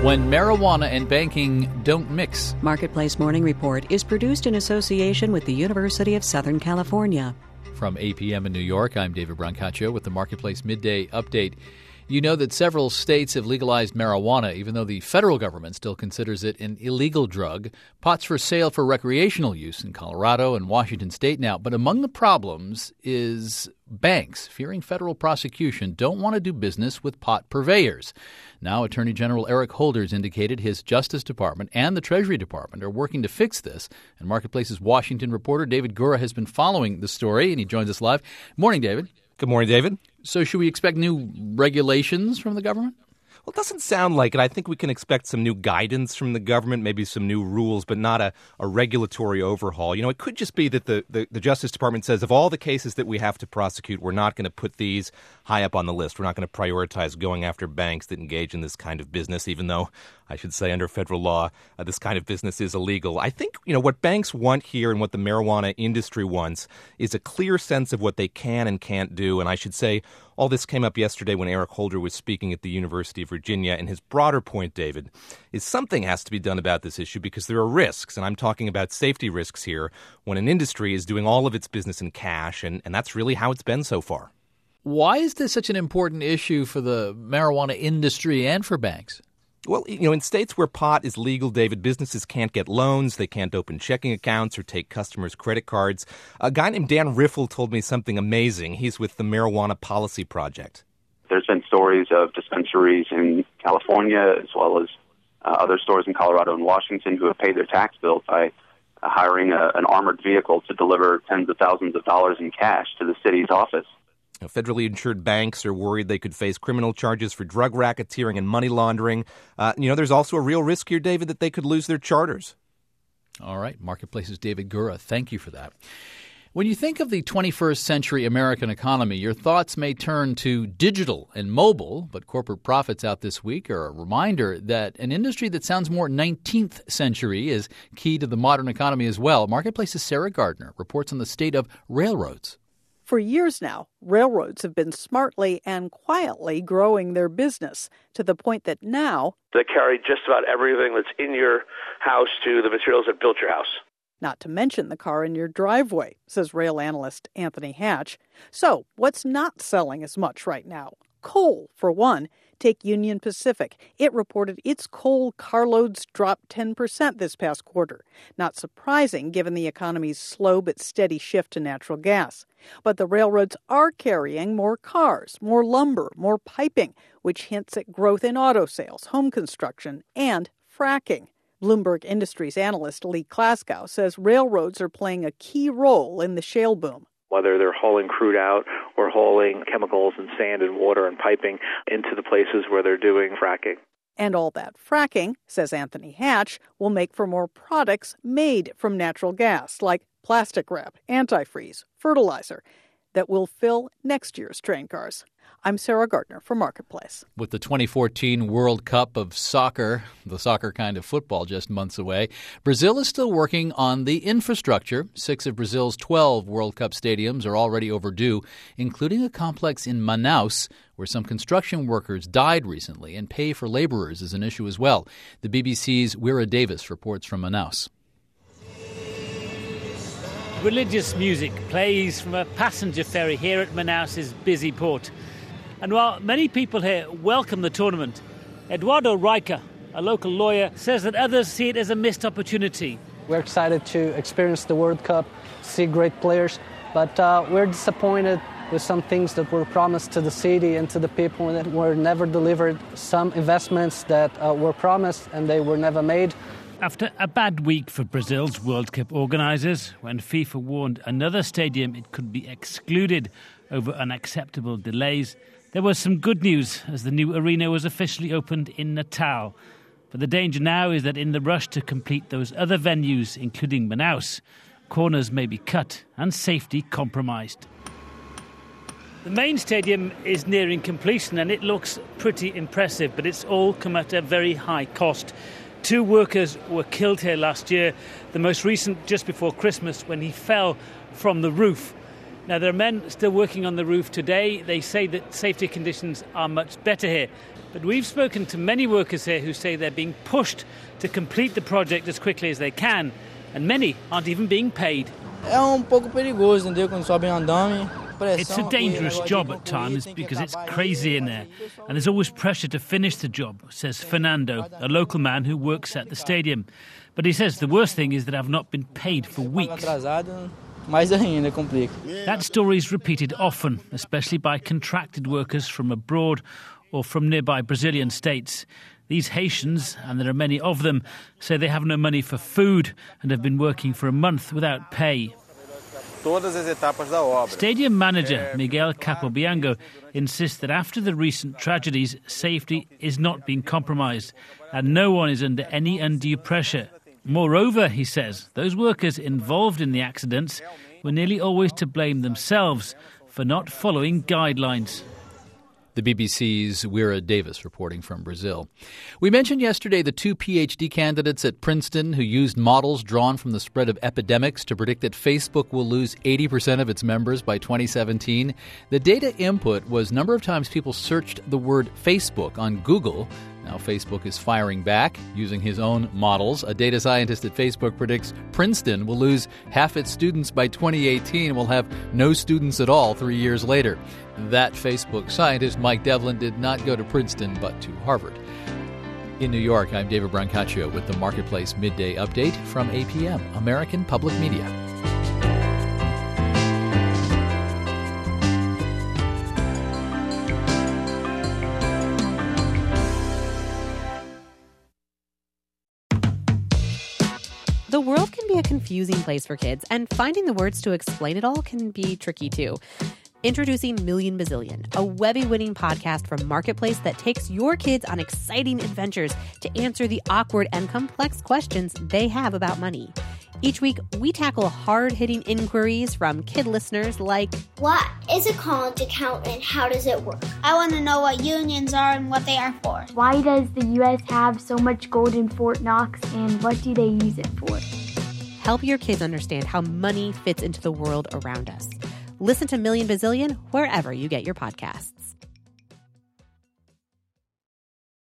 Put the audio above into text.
When marijuana and banking don't mix. Marketplace Morning Report is produced in association with the University of Southern California. From 8 p.m. in New York, I'm David Brancaccio with the Marketplace Midday Update. You know that several states have legalized marijuana, even though the federal government still considers it an illegal drug. Pot's for sale for recreational use in Colorado and Washington state now. But among the problems is banks, fearing federal prosecution, don't want to do business with pot purveyors. Now, Attorney General Eric Holder's indicated his Justice Department and the Treasury Department are working to fix this. And Marketplace's Washington reporter David Gura has been following the story, and he joins us live. Morning, David. Good morning, David. So should we expect new regulations from the government? Well, it doesn't sound like it. I think we can expect some new guidance from the government, maybe some new rules, but not a regulatory overhaul. You know, it could just be that the Justice Department says of all the cases that we have to prosecute, we're not going to put these high up on the list. We're not going to prioritize going after banks that engage in this kind of business, even though I should say under federal law, this kind of business is illegal. I think, what banks want here and what the marijuana industry wants is a clear sense of what they can and can't do. And I should say all this came up yesterday when Eric Holder was speaking at the University of Virginia. And his broader point, David, is something has to be done about this issue because there are risks. And I'm talking about safety risks here when an industry is doing all of its business in cash. And that's really how it's been so far. Why is this such an important issue for the marijuana industry and for banks? Well, in states where pot is legal, David, businesses can't get loans, they can't open checking accounts or take customers' credit cards. A guy named Dan Riffle told me something amazing. He's with the Marijuana Policy Project. There's been stories of dispensaries in California as well as other stores in Colorado and Washington who have paid their tax bills by hiring an armored vehicle to deliver tens of thousands of dollars in cash to the city's office. Federally insured banks are worried they could face criminal charges for drug racketeering and money laundering. There's also a real risk here, David, that they could lose their charters. All right. Marketplace's David Gura. Thank you for that. When you think of the 21st century American economy, your thoughts may turn to digital and mobile, but corporate profits out this week are a reminder that an industry that sounds more 19th century is key to the modern economy as well. Marketplace's Sarah Gardner reports on the state of railroads. For years now, railroads have been smartly and quietly growing their business to the point that now they carry just about everything that's in your house to the materials that built your house. Not to mention the car in your driveway, says rail analyst Anthony Hatch. So what's not selling as much right now? Coal, for one. Take Union Pacific. It reported its coal carloads dropped 10% this past quarter. Not surprising given the economy's slow but steady shift to natural gas. But the railroads are carrying more cars, more lumber, more piping, which hints at growth in auto sales, home construction, and fracking. Bloomberg Industries analyst Lee Klaskow says railroads are playing a key role in the shale boom. Whether they're hauling crude out or hauling chemicals and sand and water and piping into the places where they're doing fracking. And all that fracking, says Anthony Hatch, will make for more products made from natural gas, like plastic wrap, antifreeze, fertilizer, that will fill next year's train cars. I'm Sarah Gardner for Marketplace. With the 2014 World Cup of soccer, the soccer kind of football, just months away, Brazil is still working on the infrastructure. 6 of Brazil's 12 World Cup stadiums are already overdue, including a complex in Manaus, where some construction workers died recently, and pay for laborers is an issue as well. The BBC's Wira Davis reports from Manaus. Religious music plays from a passenger ferry here at Manaus's busy port. And while many people here welcome the tournament, Eduardo Rica, a local lawyer, says that others see it as a missed opportunity. We're excited to experience the World Cup, see great players, but we're disappointed with some things that were promised to the city and to the people that were never delivered, some investments that were promised and they were never made. After a bad week for Brazil's World Cup organisers, when FIFA warned another stadium it could be excluded over unacceptable delays, there was some good news as the new arena was officially opened in Natal. But the danger now is that in the rush to complete those other venues, including Manaus, corners may be cut and safety compromised. The main stadium is nearing completion and it looks pretty impressive, but it's all come at a very high cost. 2 workers were killed here last year, the most recent just before Christmas when he fell from the roof. Now, there are men still working on the roof today. They say that safety conditions are much better here. But we've spoken to many workers here who say they're being pushed to complete the project as quickly as they can, and many aren't even being paid. It's a dangerous job at times because it's crazy in there, and there's always pressure to finish the job, says Fernando, a local man who works at the stadium. But he says the worst thing is that I've not been paid for weeks. That story is repeated often, especially by contracted workers from abroad or from nearby Brazilian states. These Haitians, and there are many of them, say they have no money for food and have been working for a month without pay. Stadium manager Miguel Capobianco insists that after the recent tragedies, safety is not being compromised and no one is under any undue pressure. Moreover, he says, those workers involved in the accidents were nearly always to blame themselves for not following guidelines. The BBC's Wira Davis reporting from Brazil. We mentioned yesterday the 2 PhD candidates at Princeton who used models drawn from the spread of epidemics to predict that Facebook will lose 80% of its members by 2017. The data input was number of times people searched the word Facebook on Google. Now Facebook is firing back using his own models. A data scientist at Facebook predicts Princeton will lose half its students by 2018 and will have no students at all 3 years later. That Facebook scientist, Mike Devlin, did not go to Princeton but to Harvard. In New York, I'm David Brancaccio with the Marketplace Midday Update from APM, American Public Media. The world can be a confusing place for kids, and finding the words to explain it all can be tricky too. Introducing Million Bazillion, a Webby-winning podcast from Marketplace that takes your kids on exciting adventures to answer the awkward and complex questions they have about money. Each week, we tackle hard-hitting inquiries from kid listeners like, what is a college account and how does it work? I want to know what unions are and what they are for. Why does the U.S. have so much gold in Fort Knox and what do they use it for? Help your kids understand how money fits into the world around us. Listen to Million Bazillion wherever you get your podcasts.